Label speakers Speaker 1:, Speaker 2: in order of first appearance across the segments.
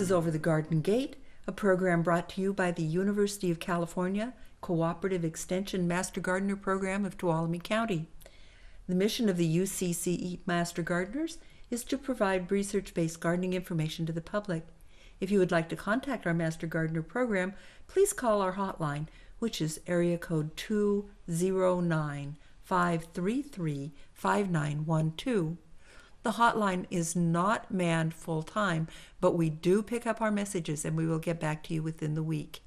Speaker 1: is Over the Garden Gate, a program brought to you by the University of California Cooperative Extension Master Gardener Program of Tuolumne County. The mission of the UCCE Master Gardeners is to provide research-based gardening information to the public. If you would like to contact our Master Gardener program, please call our hotline, which is area code 209-533-5912. The hotline is not manned full-time, but we do pick up our messages and we will get back to you within the week.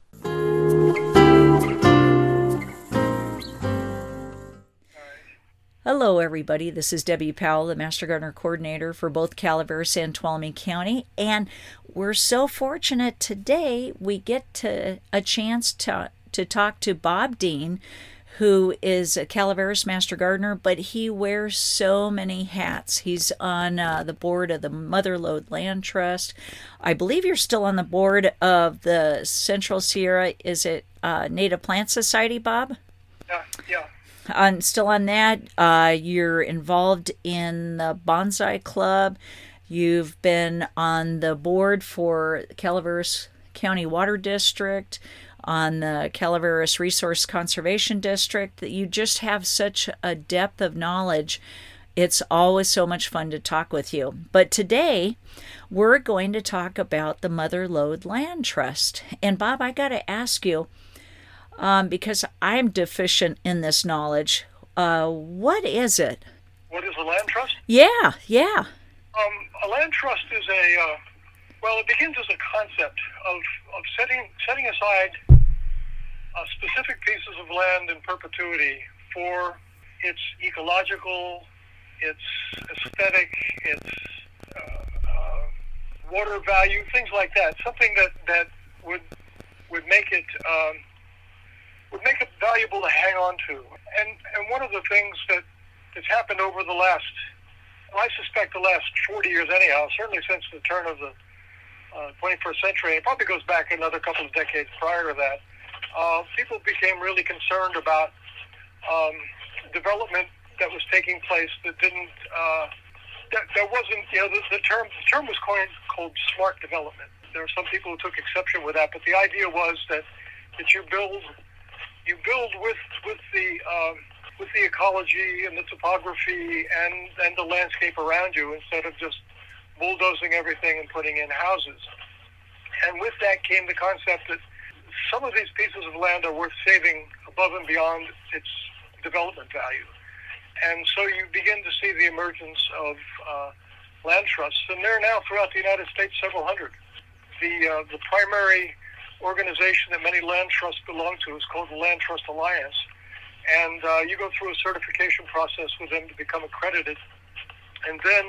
Speaker 2: Hello, everybody. This is Debbie Powell, the Master Gardener Coordinator for both Calaveras and Tuolumne County. And we're so fortunate today we get a chance to talk to Bob Dean, who is a Calaveras Master Gardener, but he wears so many hats. He's on the board of the Motherlode Land Trust. I believe you're still on the board of the Central Sierra, is it Native Plant Society, Bob?
Speaker 3: Yeah.
Speaker 2: Still on that. You're involved in the Bonsai Club. You've been on the board for Calaveras County Water District, on the Calaveras Resource Conservation District, that you just have such a depth of knowledge. It's always so much fun to talk with you. But today, we're going to talk about the Motherlode Land Trust. And Bob, I got to ask you, because I'm deficient in this knowledge, what is it?
Speaker 3: What is a land trust?
Speaker 2: Yeah.
Speaker 3: A land trust is it begins as a concept of setting aside specific pieces of land in perpetuity for its ecological, its aesthetic, its water value, things like that. Something that would make it valuable to hang on to. And one of the things that's happened over the last 40 years anyhow, certainly since the turn of the 21st century, it probably goes back another couple of decades prior to that, people became really concerned about development that was taking place that didn't, that wasn't, the term was coined called smart development. There are some people who took exception with that, but the idea was that you build with the ecology and the topography and the landscape around you instead of just bulldozing everything and putting in houses. And with that came the concept that some of these pieces of land are worth saving above and beyond its development value. And so you begin to see the emergence of land trusts, and there are now throughout the United States several hundred. The primary organization that many land trusts belong to is called the Land Trust Alliance, and you go through a certification process with them to become accredited, and then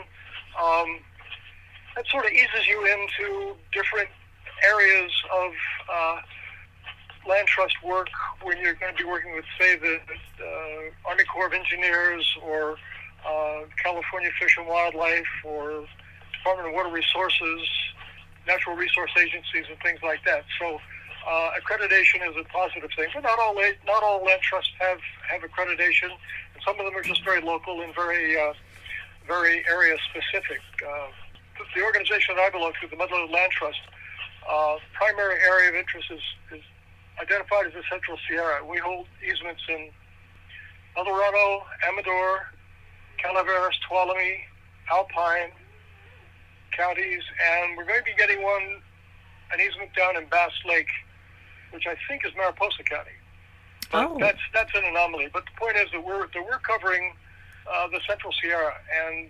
Speaker 3: that sort of eases you into different areas of land trust work when you're going to be working with, say, the Army Corps of Engineers or California Fish and Wildlife or Department of Water Resources, natural resource agencies, and things like that. So accreditation is a positive thing, but not all land trusts have accreditation, and some of them are just very local and very area specific. The organization that I belong to, the Motherlode Land Trust, primary area of interest is identified as the Central Sierra. We hold easements in El Dorado, Amador, Calaveras, Tuolumne, Alpine counties, and we're going to be getting an easement down in Bass Lake, which I think is Mariposa County. But that's an anomaly. But the point is that we're covering the Central Sierra, and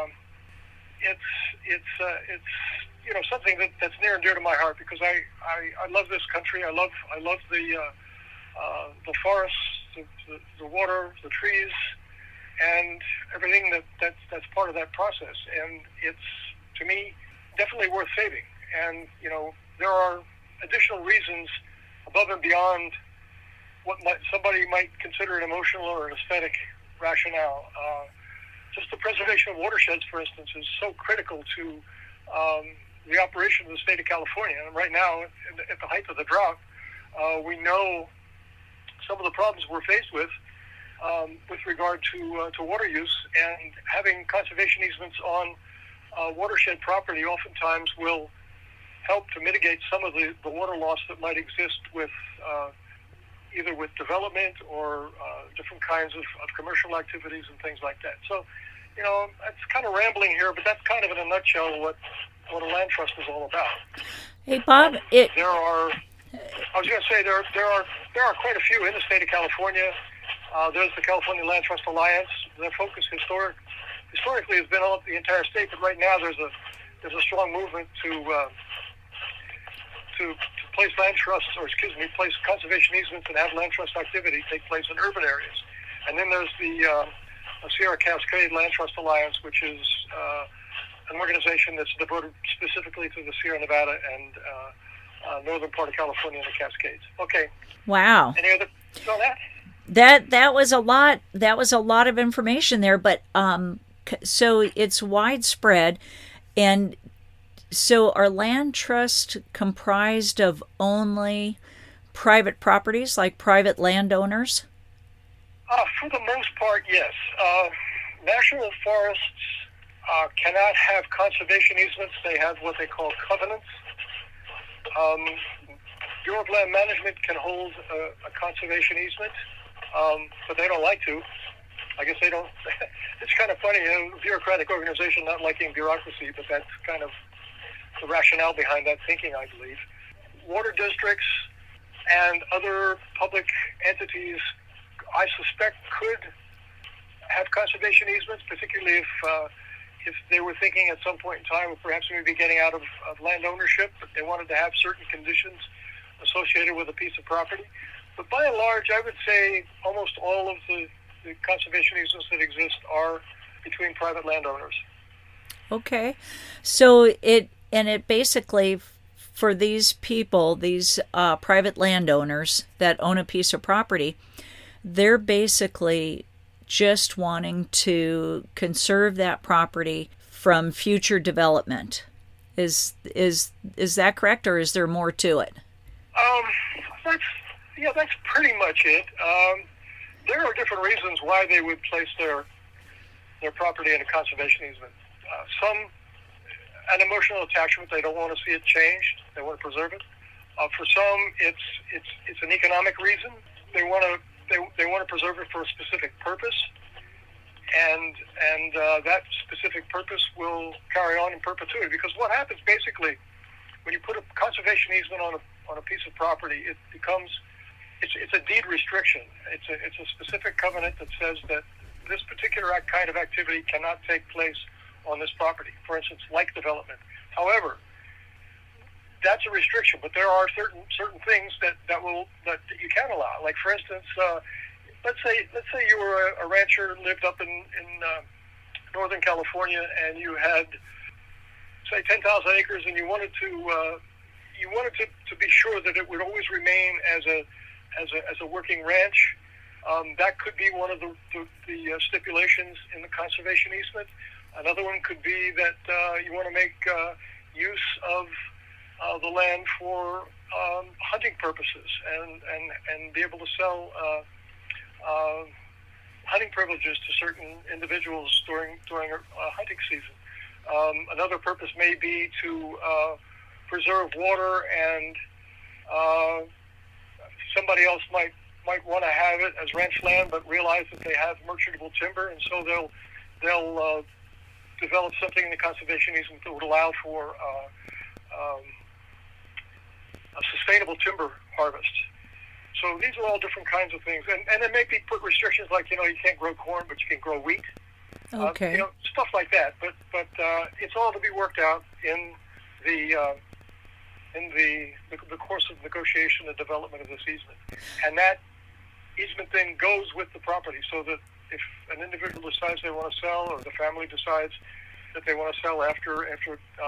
Speaker 3: it's something that's near and dear to my heart because I love this country. I love the forests, the water, the trees, and everything that's part of that process. And it's, to me, definitely worth saving. And there are additional reasons above and beyond what somebody might consider an emotional or an aesthetic rationale. Just the preservation of watersheds, for instance, is so critical to the operation of the state of California. And right now, at the height of the drought, we know some of the problems we're faced with regard to water use, and having conservation easements on watershed property oftentimes will help to mitigate some of the water loss that might exist with either with development or different kinds of commercial activities and things like that. So, it's kind of rambling here, but that's kind of in a nutshell what a land trust is all about.
Speaker 2: Hey, Bob,
Speaker 3: I was going to say there are quite a few in the state of California. There's the California Land Trust Alliance. Their focus historically has been on the entire state, but right now there's a strong movement to place land trusts, place conservation easements and have land trust activity take place in urban areas. And then there's the Sierra Cascade Land Trust Alliance, which is an organization that's devoted specifically to the Sierra Nevada and northern part of California and the Cascades. Okay.
Speaker 2: Wow.
Speaker 3: Any other on that?
Speaker 2: That was a lot. That was a lot of information there, but so it's widespread, and so are land trusts comprised of only private properties, like private landowners?
Speaker 3: For the most part, yes. National forests cannot have conservation easements. They have what they call covenants. Bureau of Land Management can hold a conservation easement, but they don't like to. I guess they don't. It's kind of funny, a bureaucratic organization not liking bureaucracy, but that's kind of the rationale behind that thinking, I believe. Water districts and other public entities, I suspect, could have conservation easements, particularly if they were thinking at some point in time of perhaps maybe getting out of land ownership, but they wanted to have certain conditions associated with a piece of property. But by and large, I would say almost all of the conservation easements that exist are between private landowners.
Speaker 2: Okay. So it basically, for these people, these private landowners that own a piece of property, they're basically just wanting to conserve that property from future development. Is that correct, or is there more to it?
Speaker 3: That's pretty much it. There are different reasons why they would place their property in a conservation easement. Some, an emotional attachment. They don't want to see it changed. They want to preserve it. For some, it's an economic reason. They want to preserve it for a specific purpose, and that specific purpose will carry on in perpetuity. Because what happens basically when you put a conservation easement on a piece of property, it becomes it's a deed restriction. It's a specific covenant that says that this particular kind of activity cannot take place on this property. For instance, like development. However, that's a restriction, but there are certain things that you can allow. Like, for instance, let's say you were a rancher, lived up in Northern California, and you had, say, 10,000 acres, and you wanted to be sure that it would always remain as a working ranch. That could be one of the stipulations in the conservation easement. Another one could be that you want to make use of the land for hunting purposes and be able to sell hunting privileges to certain individuals during a hunting season. Another purpose may be to preserve water, and somebody else might want to have it as ranch land, but realize that they have merchantable timber, and so they'll develop something in the conservation easement that would allow for a sustainable timber harvest. So these are all different kinds of things, and there may be put restrictions like you can't grow corn, but you can grow wheat.
Speaker 2: Okay.
Speaker 3: Stuff like that. But it's all to be worked out in the course of negotiation and development of this easement. And that easement then goes with the property, so that if an individual decides they want to sell, or the family decides that they want to sell after it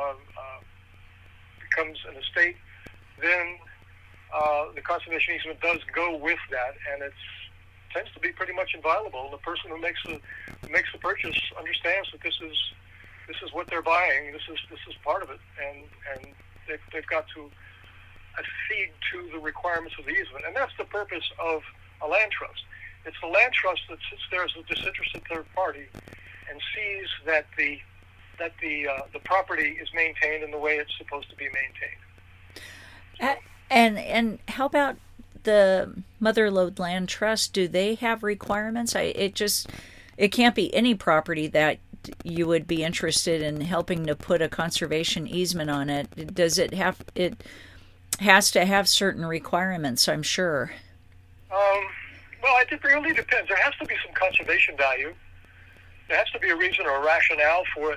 Speaker 3: becomes an estate, then the conservation easement does go with that, and it tends to be pretty much inviolable. The person who makes the purchase understands that this is what they're buying. This is part of it, and they've got to accede to the requirements of the easement, and that's the purpose of a land trust. It's the land trust that sits there as a disinterested third party and sees that the the property is maintained in the way it's supposed to be maintained.
Speaker 2: And how about the Mother Lode Land Trust? Do they have requirements? It can't be any property that you would be interested in helping to put a conservation easement on it. Does it have? It has to have certain requirements, I'm sure.
Speaker 3: Well, it really depends. There has to be some conservation value. There has to be a reason or a rationale for it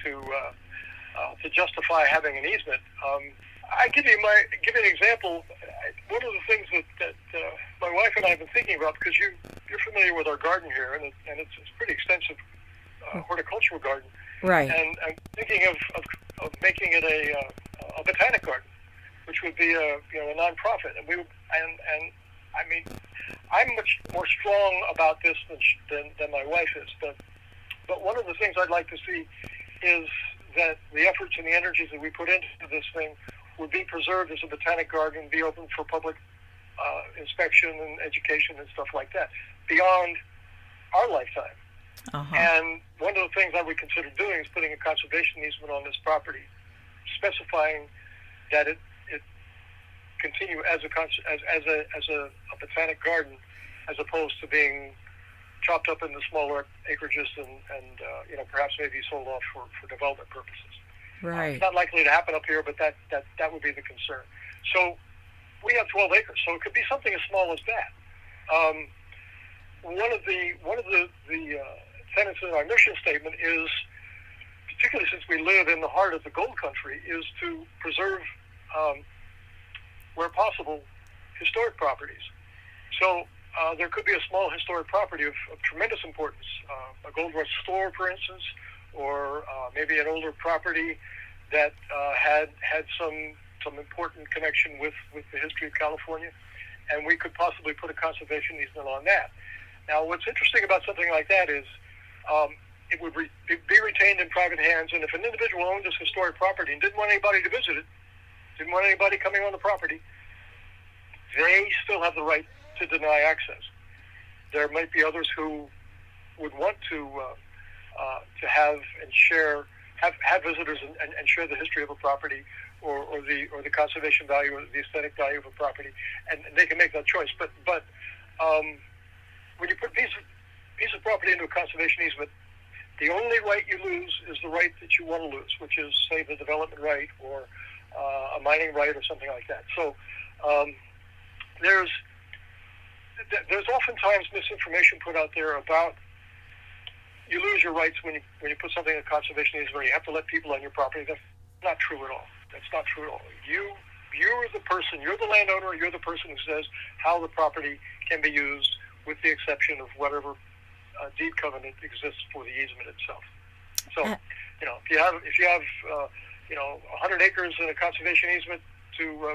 Speaker 3: to justify having an easement. I give you an example. One of the things that my wife and I have been thinking about, because you're familiar with our garden here, and it's a pretty extensive horticultural garden.
Speaker 2: Right.
Speaker 3: And I'm thinking of making it a botanic garden, which would be a nonprofit. And I mean, I'm much more strong about this than my wife is. But one of the things I'd like to see is that the efforts and the energies that we put into this thing would be preserved as a botanic garden, be open for public inspection and education and stuff like that beyond our lifetime.
Speaker 2: Uh-huh.
Speaker 3: And one of the things I would consider doing is putting a conservation easement on this property, specifying that it continue as a botanic garden, as opposed to being chopped up into smaller acreages and perhaps maybe sold off for development purposes.
Speaker 2: Right.
Speaker 3: It's not likely to happen up here, but that would be the concern. So we have 12 acres, so it could be something as small as that. One of the tenets in our mission statement is, particularly since we live in the heart of the gold country, is to preserve, where possible, historic properties. So there could be a small historic property of tremendous importance, a gold rush store, for instance, or maybe an older property that had some important connection with the history of California, and we could possibly put a conservation easement on that. Now, what's interesting about something like that is it would be retained in private hands, and if an individual owned this historic property and didn't want anybody to visit it, didn't want anybody coming on the property, they still have the right to deny access. There might be others who would want to have and share, have visitors and share the history of a property or the conservation value or the aesthetic value of a property, and they can make that choice. But when you put a piece of property into a conservation easement, the only right you lose is the right that you want to lose, which is, say, the development right or a mining right or something like that. So there's oftentimes misinformation put out there about you lose your rights when you put something in a conservation easement. You have to let people on your property. That's not true at all. That's not true at all. You're the person. You're the landowner. You're the person who says how the property can be used, with the exception of whatever deed covenant exists for the easement itself. So, if you have 100 acres in a conservation easement to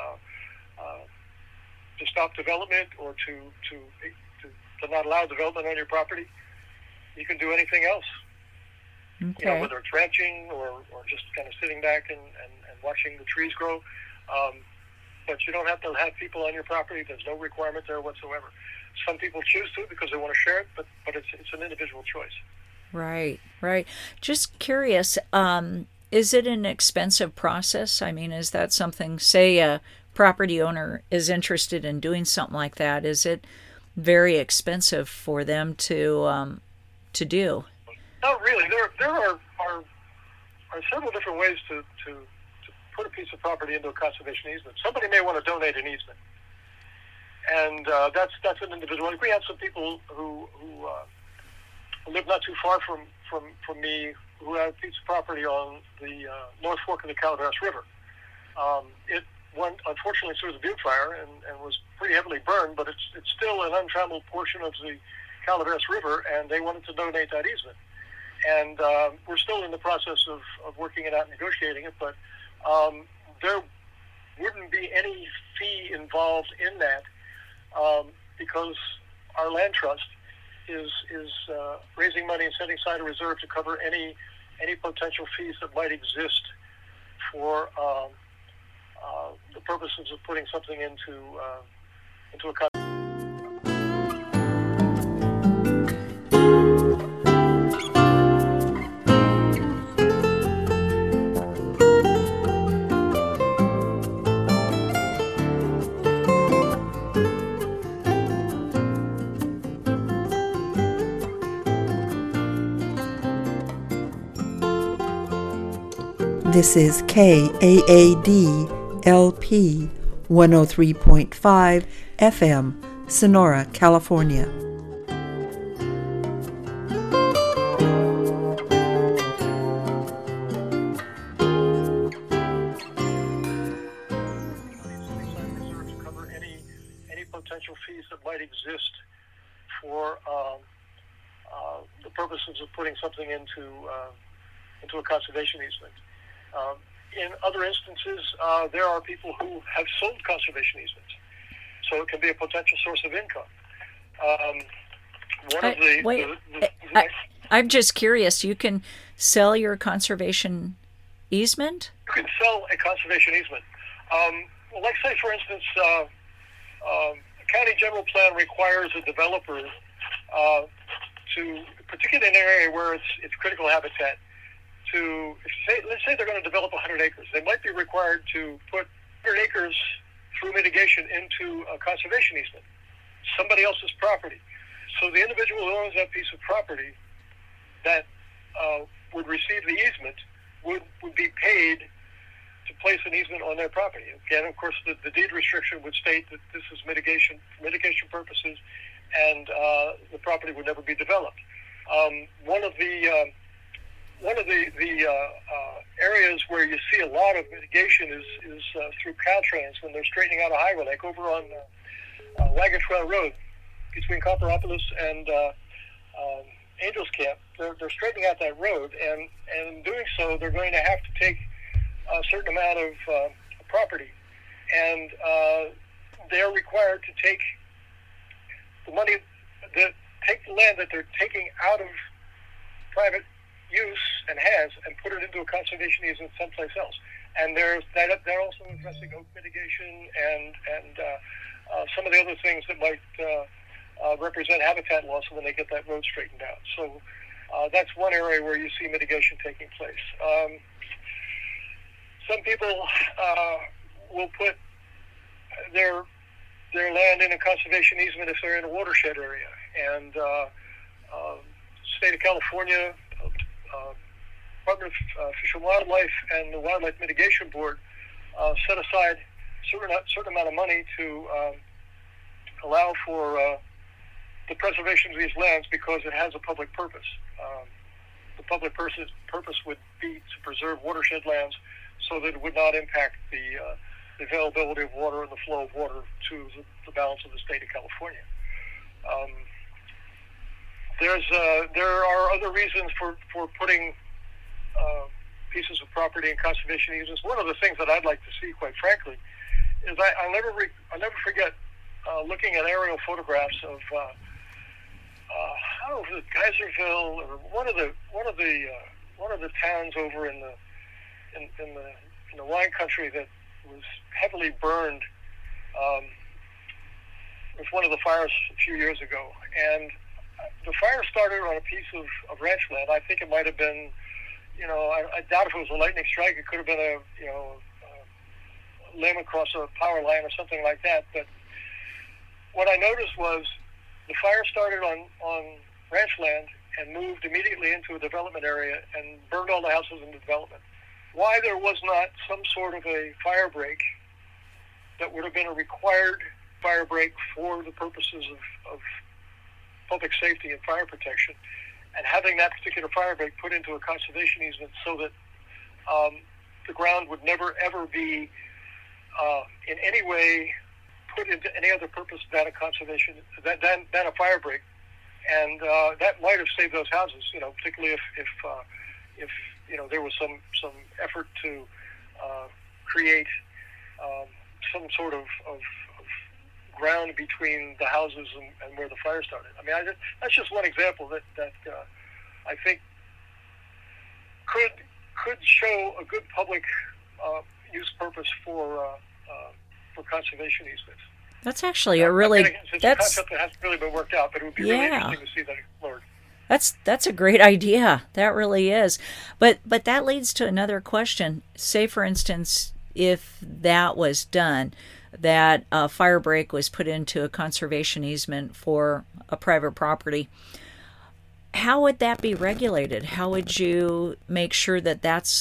Speaker 3: stop development or to not allow development on your property, you can do anything else.
Speaker 2: Okay.
Speaker 3: Whether it's ranching or just kind of sitting back and watching the trees grow. But you don't have to have people on your property. There's no requirement there whatsoever. Some people choose to because they want to share it, but it's an individual choice.
Speaker 2: Right. Just curious, is it an expensive process? I mean, is that something, say a property owner is interested in doing something like that, is it very expensive for them to do?
Speaker 3: Not really. There are several different ways to put a piece of property into a conservation easement. Somebody may want to donate an easement, and that's an individual. Like we have some people who live not too far from me who have a piece of property on the North Fork of the Calaveras River. It went, unfortunately, through the Butte Fire and was pretty heavily burned, but it's still an untrammeled portion of the Calaveras River, and they wanted to donate that easement. And we're still in the process of working it out and negotiating it, but there wouldn't be any fee involved in that because our land trust is raising money and setting aside a reserve to cover any potential fees that might exist for the purposes of putting something into a
Speaker 1: This is KAAD LP 103.5 FM, Sonora, California.
Speaker 3: Cover any potential fees that might exist for the purposes of putting something into a conservation easement. In other instances, there are people who have sold conservation easements, so it can be a potential source of income.
Speaker 2: I'm just curious. You can sell your conservation easement?
Speaker 3: You can sell a conservation easement. Well, like say, for instance, the county general plan requires a developer to, particularly in an area where it's critical habitat, let's say they're going to develop 100 acres. They might be required to put 100 acres through mitigation into a conservation easement, somebody else's property. So the individual who owns that piece of property that would receive the easement would be paid to place an easement on their property. Again, of course, the deed restriction would state that this is mitigation purposes, and the property would never be developed. One of the areas where you see a lot of mitigation is through Caltrans when they're straightening out a highway, like over on Wagon Trail Road between Copperopolis and Angels Camp. They're straightening out that road, and in doing so, they're going to have to take a certain amount of property, and they're required to take the money, take the land that they're taking out of private use and put it into a conservation easement someplace else. And they're also addressing oak mitigation and some of the other things that might represent habitat loss when they get that road straightened out. So that's one area where you see mitigation taking place. Some people will put their land in a conservation easement if they're in a watershed area. And state of California, Department of Fish and Wildlife, and the Wildlife Mitigation Board set aside a certain amount of money to allow for the preservation of these lands because it has a public purpose. The public purpose would be to preserve watershed lands so that it would not impact the availability of water and the flow of water to the balance of the state of California. There are other reasons for putting pieces of property in conservation easements. One of the things that I'd like to see, quite frankly, is I'll never forget looking at aerial photographs of I don't know if it was Geyserville or one of the towns over in the wine country that was heavily burned with one of the fires a few years ago. And the fire started on a piece of ranch land. I think it might have been, I doubt if it was a lightning strike. It could have been a limb across a power line or something like that. But what I noticed was the fire started on ranch land and moved immediately into a development area and burned all the houses in the development. Why there was not some sort of a fire break that would have been a required fire break for the purposes of public safety and fire protection, and having that particular fire break put into a conservation easement so that the ground would never ever be in any way put into any other purpose than a conservation, than a fire break. And that might have saved those houses, particularly if there was some effort to create some sort of ground between the houses and where the fire started. I mean, that's just one example that I think could show a good public use purpose for conservation easements.
Speaker 2: That's actually a really
Speaker 3: it's a concept that hasn't really been worked out, but it would be really interesting to see that explored.
Speaker 2: That's a great idea. That really is. But that leads to another question. Say, for instance, if that was done, that a fire break was put into a conservation easement for a private property, how would that be regulated? How would you make sure that that's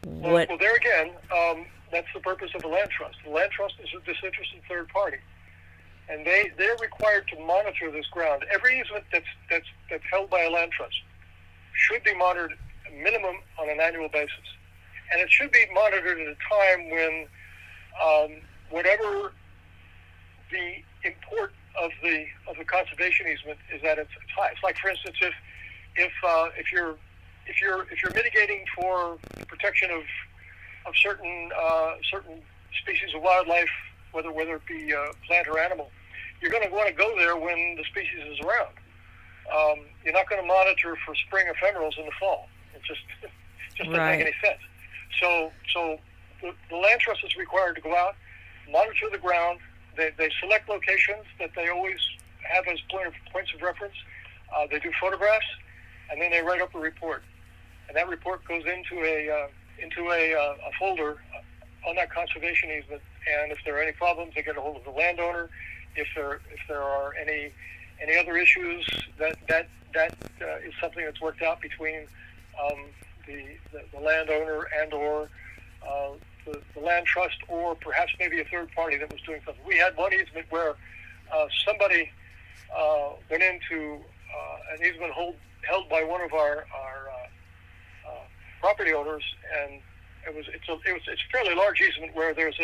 Speaker 2: What?
Speaker 3: Well, there again, that's the purpose of a land trust. The land trust is a disinterested third party, and they're required to monitor this ground. Every easement that's held by a land trust should be monitored minimum on an annual basis, and it should be monitored at a time when whatever the import of the conservation easement is at its highest. Like, for instance, if you're mitigating for protection of certain species of wildlife, whether it be plant or animal, you're going to want to go there when the species is around. You're not going to monitor for spring ephemerals in the fall. It just doesn't
Speaker 2: Right.
Speaker 3: make any sense. So the land trust is required to go out, monitor the ground. They select locations that they always have as points of reference. They do photographs, and then they write up a report. And that report goes into a folder on that conservation easement. And if there are any problems, they get a hold of the landowner. If there are any other issues, that is something that's worked out between the landowner and or the land trust, or perhaps maybe a third party that was doing something. We had one easement where somebody went into an easement held by one of our property owners, and it's a fairly large easement where there's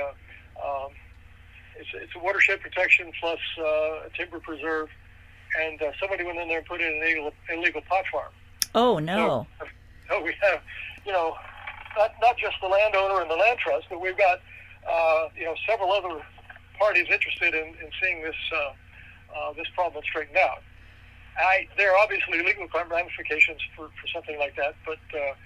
Speaker 3: it's a watershed protection plus a timber preserve, and somebody went in there and put in an illegal pot farm.
Speaker 2: Oh, no.
Speaker 3: So we have, not just the landowner and the land trust, but we've got, several other parties interested in seeing this problem straightened out. There are obviously legal ramifications for something like that, but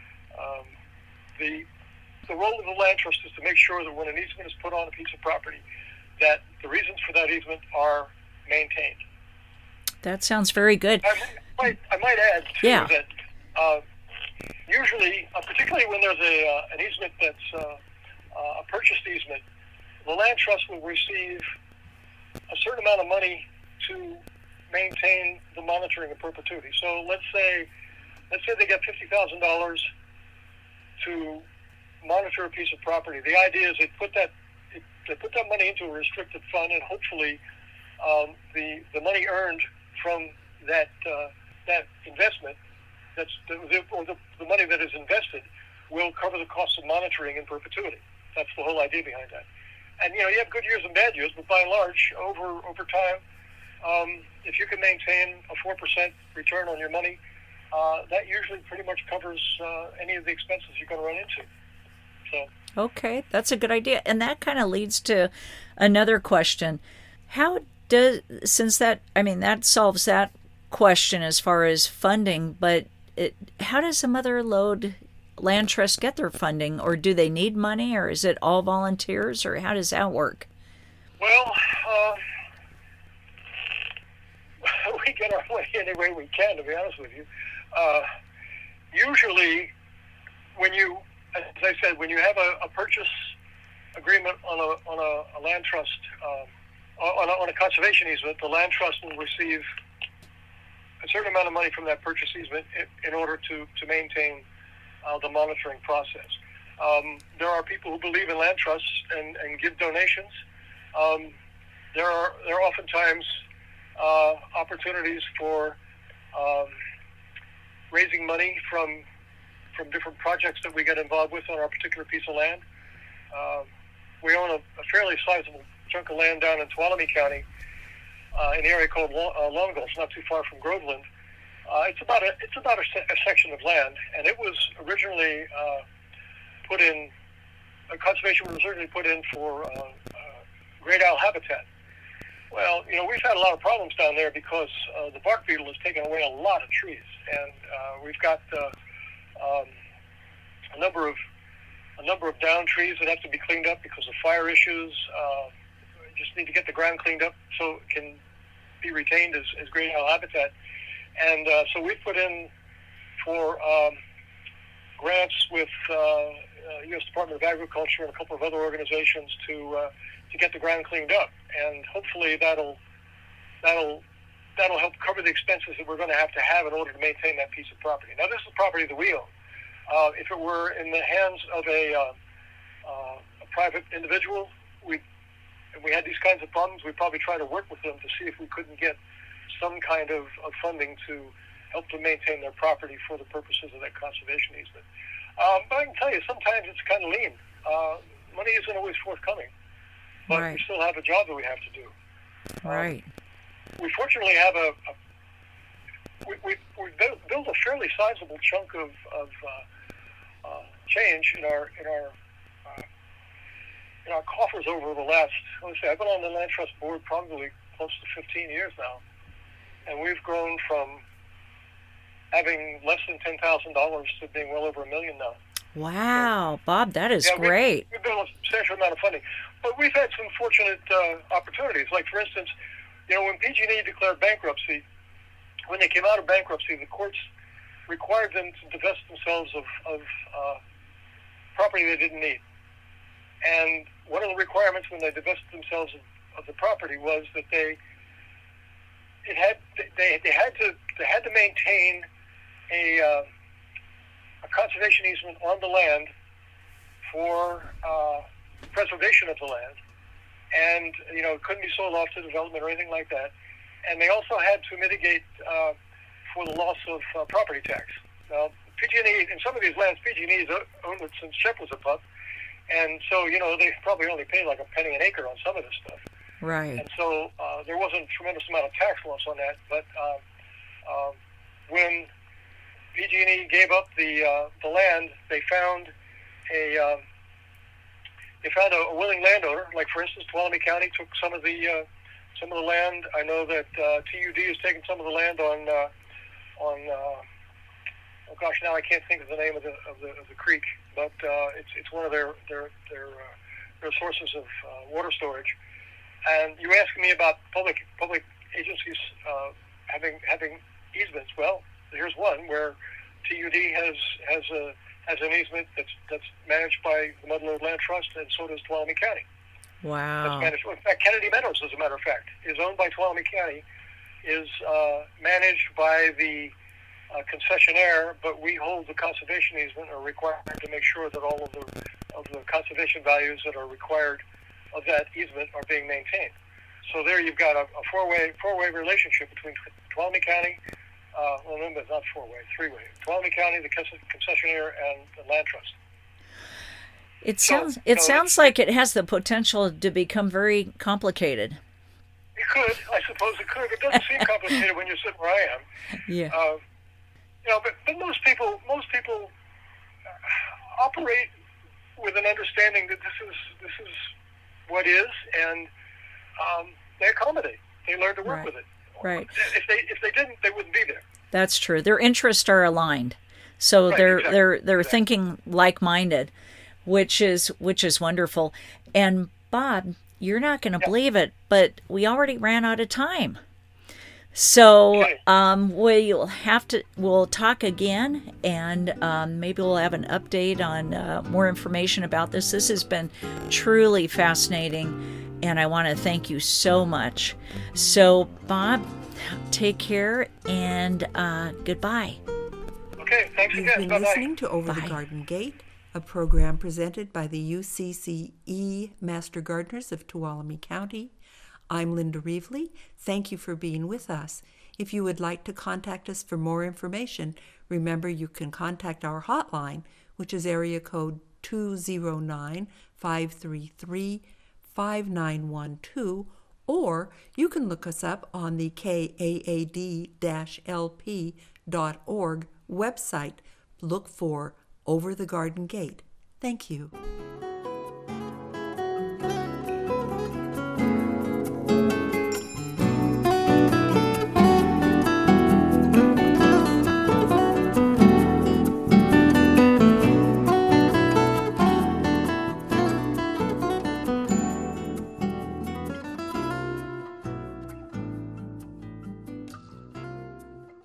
Speaker 3: the role of the land trust is to make sure that when an easement is put on a piece of property, that the reasons for that easement are maintained.
Speaker 2: That sounds very good.
Speaker 3: I might add, too,
Speaker 2: Yeah.
Speaker 3: that usually, particularly when there's an easement that's a purchased easement, the land trust will receive a certain amount of money to maintain the monitoring in perpetuity. So let's say they get $50,000 to monitor a piece of property. The idea is they put that money into a restricted fund, and hopefully the money earned from that investment, or the money that is invested, will cover the cost of monitoring in perpetuity. That's the whole idea behind that. And you have good years and bad years, but by and large, over time, if you can maintain a 4% return on your money, that usually pretty much covers any of the expenses you're going to run into. So.
Speaker 2: Okay, that's a good idea. And that kind of leads to another question. That solves that question as far as funding, but how does the Mother Lode Land Trust get their funding? Or do they need money, or is it all volunteers, or how does that work?
Speaker 3: Well, we get our money any way we can, to be honest with you. Usually, as I said, when you have a purchase agreement on a land trust, on a conservation easement, the land trust will receive a certain amount of money from that purchase easement in order to maintain the monitoring process. There are people who believe in land trusts and give donations. There are oftentimes opportunities for raising money from different projects that we get involved with on our particular piece of land. We own a fairly sizable chunk of land down in Tuolumne County, in the area called Long Gulch, not too far from Groveland. It's about a section of land, and it was originally put in. Conservation was originally put in for great owl habitat. Well, we've had a lot of problems down there because the bark beetle has taken away a lot of trees, and we've got a number of down trees that have to be cleaned up because of fire issues. Just need to get the ground cleaned up so it can be retained as great owl habitat. And so we put in for grants with U.S. Department of Agriculture and a couple of other organizations to get the ground cleaned up, and hopefully that'll help cover the expenses that we're going to have in order to maintain that piece of property. Now, this is property that we own. If it were in the hands of a private individual, if we had these kinds of problems, we'd probably try to work with them to see if we couldn't get some kind of funding to help them maintain their property for the purposes of that conservation easement. But I can tell you, sometimes it's kind of lean. Money isn't always forthcoming, but
Speaker 2: Right.
Speaker 3: we still have a job that we have to do.
Speaker 2: Right.
Speaker 3: We fortunately have we built a fairly sizable chunk of change in our coffers over the last, let's say, I've been on the Land Trust Board probably close to 15 years now, and we've grown from having less than $10,000 to being well over $1 million now.
Speaker 2: Wow, Bob, that is
Speaker 3: Yeah,
Speaker 2: great.
Speaker 3: We've built a substantial amount of funding, but we've had some fortunate opportunities. Like, for instance, when PG&E declared bankruptcy, when they came out of bankruptcy, the courts required them to divest themselves of property they didn't need. And one of the requirements when they divested themselves of the property was that they had to maintain a conservation easement on the land for preservation of the land, and it couldn't be sold off to development or anything like that. And they also had to mitigate for the loss of property tax. Now, PG&E in some of these lands, PG&E's owned it since Shep was a pup, and so they probably only paid like a penny an acre on some of this stuff.
Speaker 2: Right.
Speaker 3: And so there wasn't a tremendous amount of tax loss on that. But when PG&E gave up the land, they found a willing landowner. Like, for instance, Tuolumne County took some of the land. I know that TUD has taken some of the land on oh gosh, now I can't think of the name of the creek, but it's one of their sources of water storage. And you asked me about public agencies having easements. Well, here's one where TUD has an easement that's managed by the Mudload Land Trust, and so does Tuolumne County.
Speaker 2: Wow.
Speaker 3: That's managed. In fact, Kennedy Meadows, as a matter of fact, is owned by Tuolumne County, is managed by the concessionaire, but we hold the conservation easement, are required to make sure that all of the conservation values that are required of that easement are being maintained. So there you've got a four-way relationship between Tuolumne County, not four-way, three-way. Tuolumne County, the concessionaire, and the land trust.
Speaker 2: It sounds like it has the potential to become very complicated.
Speaker 3: It could, I suppose it could. It doesn't seem complicated when you're sitting where I am.
Speaker 2: Yeah.
Speaker 3: But most people operate with an understanding that this is what is, and they accommodate. They learn to work with it.
Speaker 2: Right.
Speaker 3: If they didn't, they wouldn't be there.
Speaker 2: That's true. Their interests are aligned, so
Speaker 3: Right,
Speaker 2: they're
Speaker 3: exactly.
Speaker 2: thinking like-minded, which is wonderful. And Bob, you're not going to believe it, but we already ran out of time. So
Speaker 3: Okay.
Speaker 2: we'll talk again, and maybe we'll have an update on more information about this. This has been truly fascinating, and I want to thank you so much. So, Bob, take care, and goodbye.
Speaker 3: Okay, thanks
Speaker 1: You've
Speaker 3: again.
Speaker 1: been
Speaker 3: Bye-bye.
Speaker 1: listening to Over
Speaker 2: Bye.
Speaker 1: the Garden Gate, a program presented by the UCCE Master Gardeners of Tuolumne County. I'm Linda Reevely. Thank you for being with us. If you would like to contact us for more information, remember you can contact our hotline, which is area code 209-533-5912, or you can look us up on the kaad-lp.org website. Look for Over the Garden Gate. Thank you.